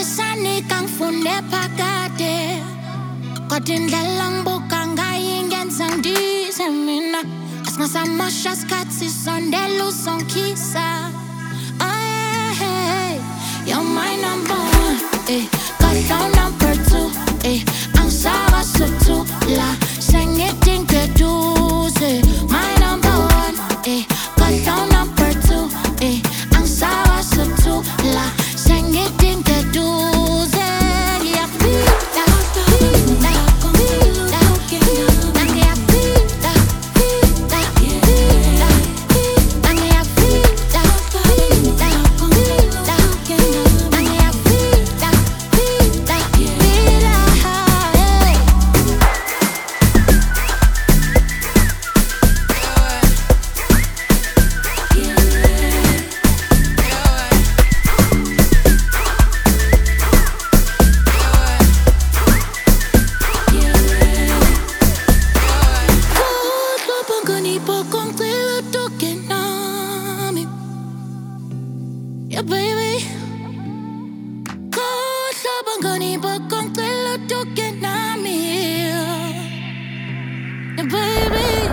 Sani kang fune pakade Kodindlela ngibuka ngayingenza ngidize mina Asingasamasha isikhathi sondela uzongkhisa Oh yeah, hey, you're my number one Kahla number two Angisaba sothula Sengidinga eduze My number one Kahla number two Angisaba sothula Sengidinga eduze Ngiyafika Yeah, baby. Kodwa bangani bakongcela uduke nami. Yeah, baby.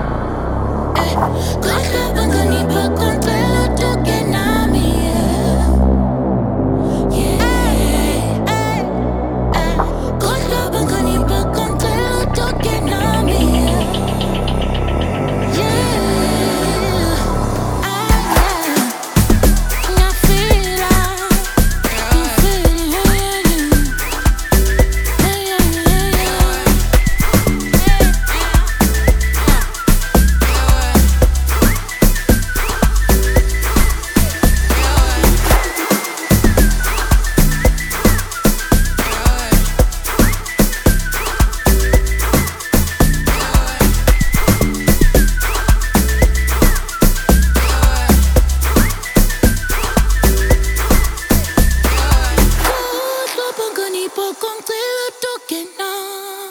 Kodwa bangani bakongcela uduke nami. Yeah. Kodwa bangani bakongcela uduke nami. Kung tila to get